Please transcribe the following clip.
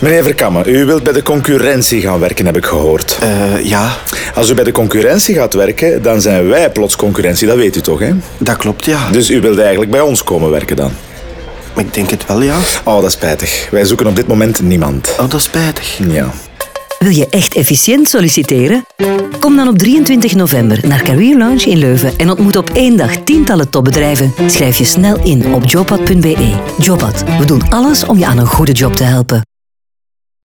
Meneer Verkammen, u wilt bij de concurrentie gaan werken, heb ik gehoord. Ja, Als u bij de concurrentie gaat werken, dan zijn wij plots concurrentie, dat weet u toch, hè? dat klopt, ja. Dus u wilt eigenlijk bij ons komen werken dan? Ik denk het wel, ja. Oh, dat is spijtig. Wij zoeken op dit moment niemand. Oh, dat is spijtig. Ja. Wil je echt efficiënt solliciteren? Kom dan op 23 november naar Career Lounge in Leuven en ontmoet op één dag tientallen topbedrijven. Schrijf je snel in op jobpad.be. Jobpad, we doen alles om je aan een goede job te helpen.